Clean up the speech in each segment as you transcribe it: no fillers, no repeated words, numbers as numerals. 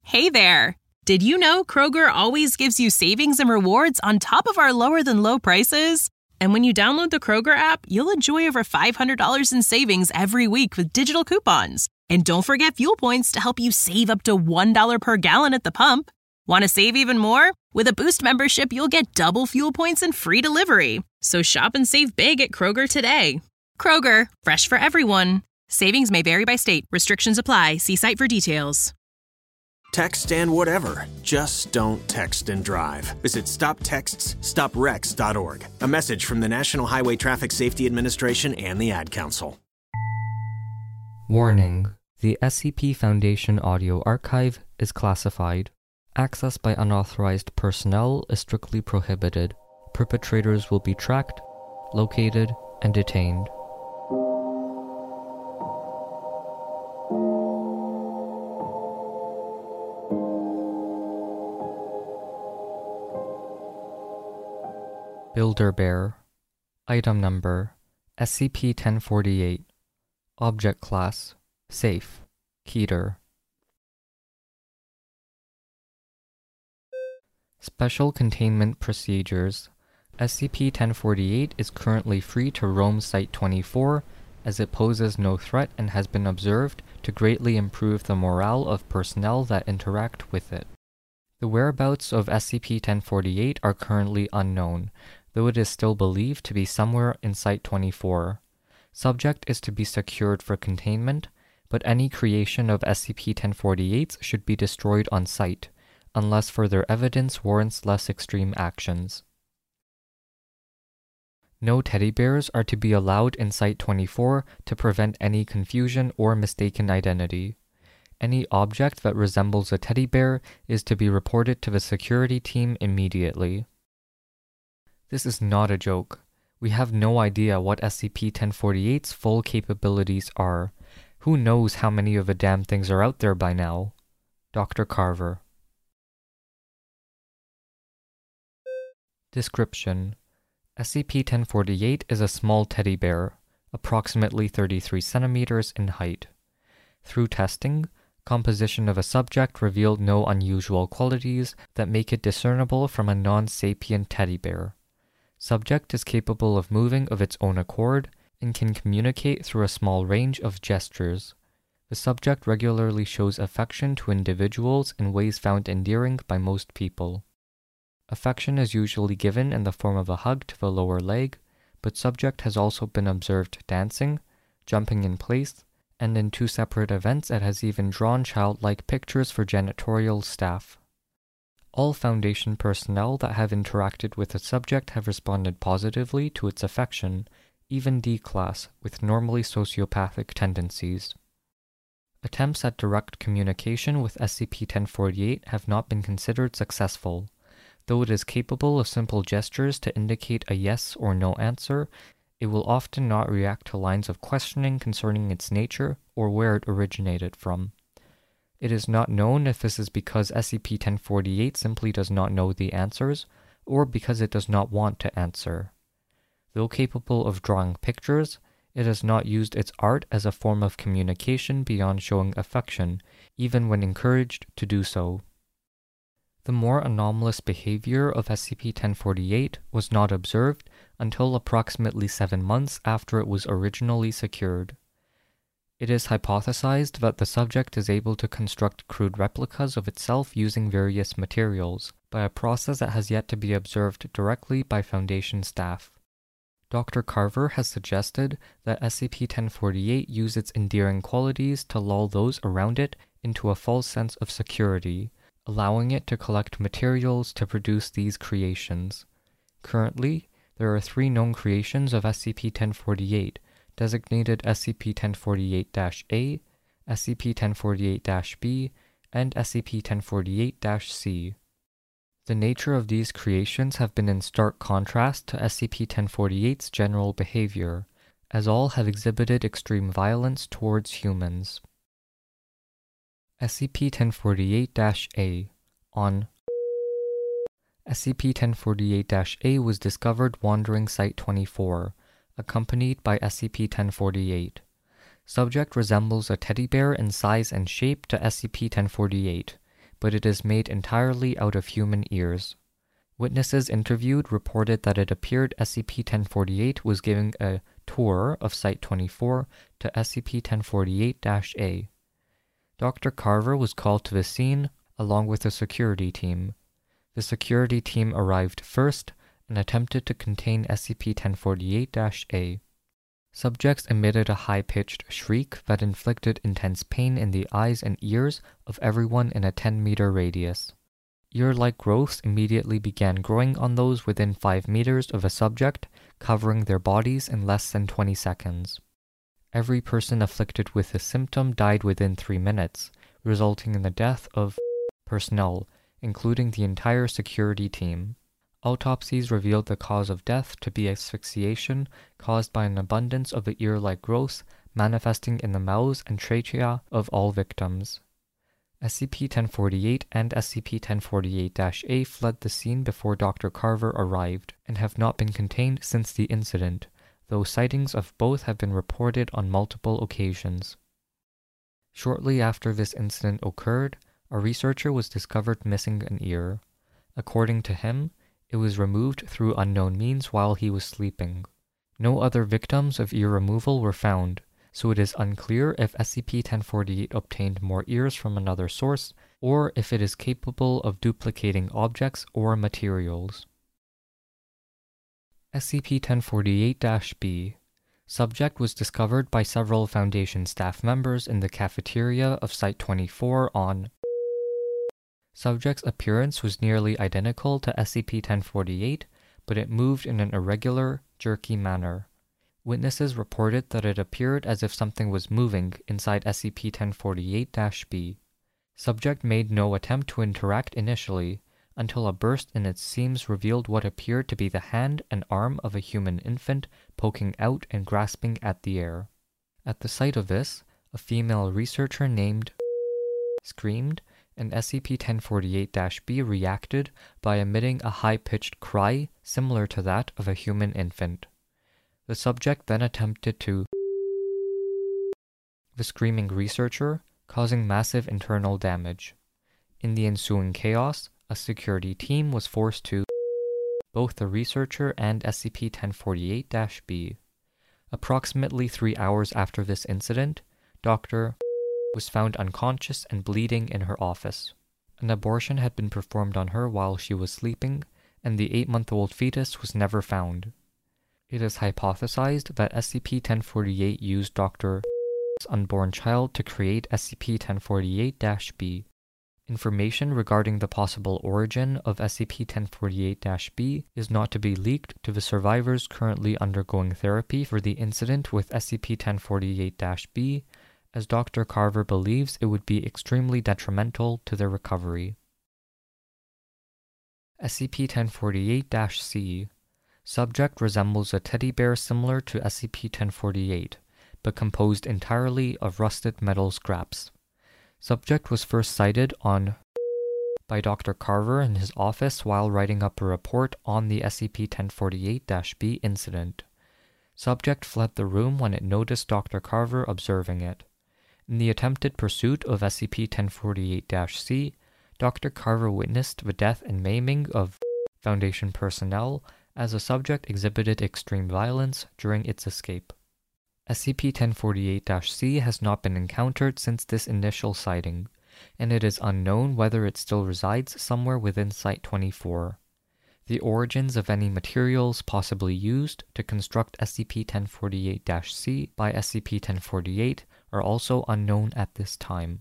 Hey there! Did you know Kroger always gives you savings and rewards on top of our lower-than-low prices? And when you download the Kroger app, you'll enjoy over $500 in savings every week with digital coupons. And don't forget fuel points to help you save up to $1 per gallon at the pump. Want to save even more? With a Boost membership, you'll get double fuel points and free delivery. So shop and save big at Kroger today. Kroger, fresh for everyone. Savings may vary by state. Restrictions apply. See site for details. Text and whatever. Just don't text and drive. Visit StopTextsStopWrecks.org. A message from the National Highway Traffic Safety Administration and the Ad Council. Warning. The SCP Foundation audio archive is classified. Access by unauthorized personnel is strictly prohibited. Perpetrators will be tracked, located, and detained. Builder-Bear. Item number SCP-1048. Object Class Safe. Keter. Special Containment Procedures. SCP-1048 is currently free to roam Site-24 as it poses no threat and has been observed to greatly improve the morale of personnel that interact with it. The whereabouts of SCP-1048 are currently unknown, though it is still believed to be somewhere in Site-24. Subject is to be secured for containment, but any creation of SCP-1048s should be destroyed on site, unless further evidence warrants less extreme actions. No teddy bears are to be allowed in Site-24 to prevent any confusion or mistaken identity. Any object that resembles a teddy bear is to be reported to the security team immediately. This is not a joke. We have no idea what SCP-1048's full capabilities are. Who knows how many of the damn things are out there by now? Dr. Carver. Description: SCP-1048 is a small teddy bear, approximately 33 centimeters in height. Through testing, composition of a subject revealed no unusual qualities that make it discernible from a non-sapient teddy bear. Subject is capable of moving of its own accord and can communicate through a small range of gestures. The subject regularly shows affection to individuals in ways found endearing by most people. Affection is usually given in the form of a hug to the lower leg, but subject has also been observed dancing, jumping in place, and in 2 separate events it has even drawn childlike pictures for janitorial staff. All Foundation personnel that have interacted with the subject have responded positively to its affection, even D-Class, with normally sociopathic tendencies. Attempts at direct communication with SCP-1048 have not been considered successful. Though it is capable of simple gestures to indicate a yes or no answer, it will often not react to lines of questioning concerning its nature or where it originated from. It is not known if this is because SCP-1048 simply does not know the answers, or because it does not want to answer. Though capable of drawing pictures, it has not used its art as a form of communication beyond showing affection, even when encouraged to do so. The more anomalous behavior of SCP-1048 was not observed until approximately 7 months after it was originally secured. It is hypothesized that the subject is able to construct crude replicas of itself using various materials, by a process that has yet to be observed directly by Foundation staff. Dr. Carver has suggested that SCP-1048 use its endearing qualities to lull those around it into a false sense of security, allowing it to collect materials to produce these creations. Currently, there are 3 known creations of SCP-1048, designated SCP-1048-A, SCP-1048-B, and SCP-1048-C. The nature of these creations have been in stark contrast to SCP-1048's general behavior, as all have exhibited extreme violence towards humans. SCP-1048-A. On SCP-1048-A was discovered wandering Site-24, accompanied by SCP-1048. Subject resembles a teddy bear in size and shape to SCP-1048, but it is made entirely out of human ears. Witnesses interviewed reported that it appeared SCP-1048 was giving a tour of Site-24 to SCP-1048-A. Dr. Carver was called to the scene along with a security team. The security team arrived first and attempted to contain SCP-1048-A. Subjects emitted a high-pitched shriek that inflicted intense pain in the eyes and ears of everyone in a 10-meter radius. Ear-like growths immediately began growing on those within 5 meters of a subject, covering their bodies in less than 20 seconds. Every person afflicted with this symptom died within 3 minutes, resulting in the death of personnel, including the entire security team. Autopsies revealed the cause of death to be asphyxiation caused by an abundance of the ear-like growths manifesting in the mouths and trachea of all victims. SCP-1048 and SCP-1048-A fled the scene before Dr. Carver arrived and have not been contained since the incident, though sightings of both have been reported on multiple occasions. Shortly after this incident occurred, a researcher was discovered missing an ear. According to him, it was removed through unknown means while he was sleeping. No other victims of ear removal were found, so it is unclear if SCP-1048 obtained more ears from another source, or if it is capable of duplicating objects or materials. SCP-1048-B. Subject was discovered by several Foundation staff members in the cafeteria of Site-24 on. Subject's appearance was nearly identical to SCP-1048, but it moved in an irregular, jerky manner. Witnesses reported that it appeared as if something was moving inside SCP-1048-B. Subject made no attempt to interact initially, until a burst in its seams revealed what appeared to be the hand and arm of a human infant poking out and grasping at the air. At the sight of this, a female researcher named screamed, and SCP-1048-B reacted by emitting a high-pitched cry similar to that of a human infant. The subject then attempted to the screaming researcher, causing massive internal damage. In the ensuing chaos, a security team was forced to both the researcher and SCP-1048-B. Approximately 3 hours after this incident, Dr. was found unconscious and bleeding in her office. An abortion had been performed on her while she was sleeping, and the 8-month-old fetus was never found. It is hypothesized that SCP-1048 used Dr. unborn child to create SCP-1048-B. Information regarding the possible origin of SCP-1048-B is not to be leaked to the survivors currently undergoing therapy for the incident with SCP-1048-B, as Dr. Carver believes it would be extremely detrimental to their recovery. SCP-1048-C. Subject resembles a teddy bear similar to SCP-1048, but composed entirely of rusted metal scraps. Subject was first sighted on by Dr. Carver in his office while writing up a report on the SCP-1048-B incident. Subject fled the room when it noticed Dr. Carver observing it. In the attempted pursuit of SCP-1048-C, Dr. Carver witnessed the death and maiming of Foundation personnel as the subject exhibited extreme violence during its escape. SCP-1048-C has not been encountered since this initial sighting, and it is unknown whether it still resides somewhere within Site-24. The origins of any materials possibly used to construct SCP-1048-C by SCP-1048 are also unknown at this time.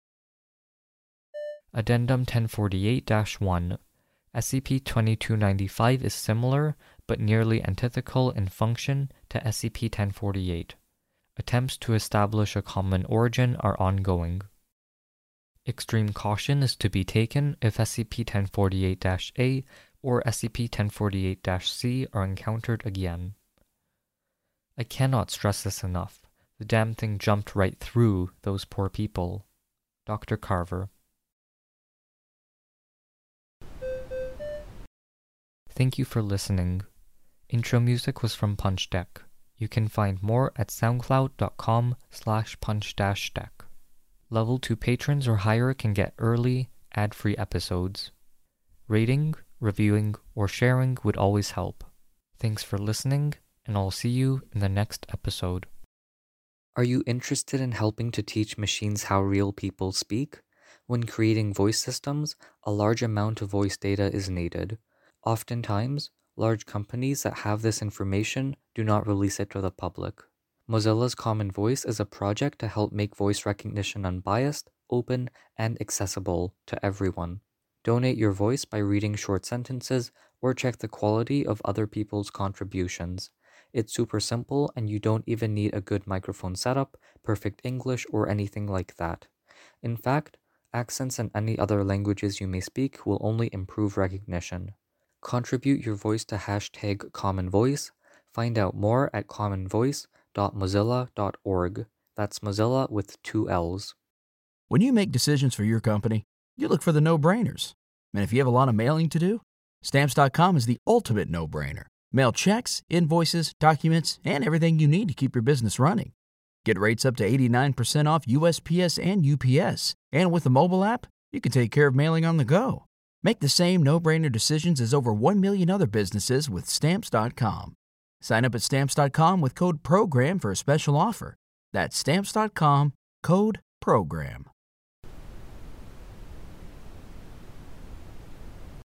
Addendum 1048-1. SCP-2295 is similar, but nearly antithetical in function to SCP-1048. Attempts to establish a common origin are ongoing. Extreme caution is to be taken if SCP-1048-A or SCP-1048-C are encountered again. I cannot stress this enough. The damn thing jumped right through those poor people. Dr. Carver. Thank you for listening. Intro music was from Punch Deck. You can find more at soundcloud.com/punch-deck. Level 2 patrons or higher can get early, ad-free episodes. Rating, reviewing, or sharing would always help. Thanks for listening, and I'll see you in the next episode. Are you interested in helping to teach machines how real people speak? When creating voice systems, a large amount of voice data is needed. Oftentimes, large companies that have this information do not release it to the public. Mozilla's Common Voice is a project to help make voice recognition unbiased, open, and accessible to everyone. Donate your voice by reading short sentences or check the quality of other people's contributions. It's super simple and you don't even need a good microphone setup, perfect English, or anything like that. In fact, accents in any other languages you may speak will only improve recognition. Contribute your voice to hashtag Common Voice. Find out more at commonvoice.mozilla.org. That's Mozilla with 2 L's. When you make decisions for your company, you look for the no-brainers. And if you have a lot of mailing to do, Stamps.com is the ultimate no-brainer. Mail checks, invoices, documents, and everything you need to keep your business running. Get rates up to 89% off USPS and UPS. And with the mobile app, you can take care of mailing on the go. Make the same no-brainer decisions as over 1 million other businesses with Stamps.com. Sign up at Stamps.com with code PROGRAM for a special offer. That's Stamps.com, code PROGRAM.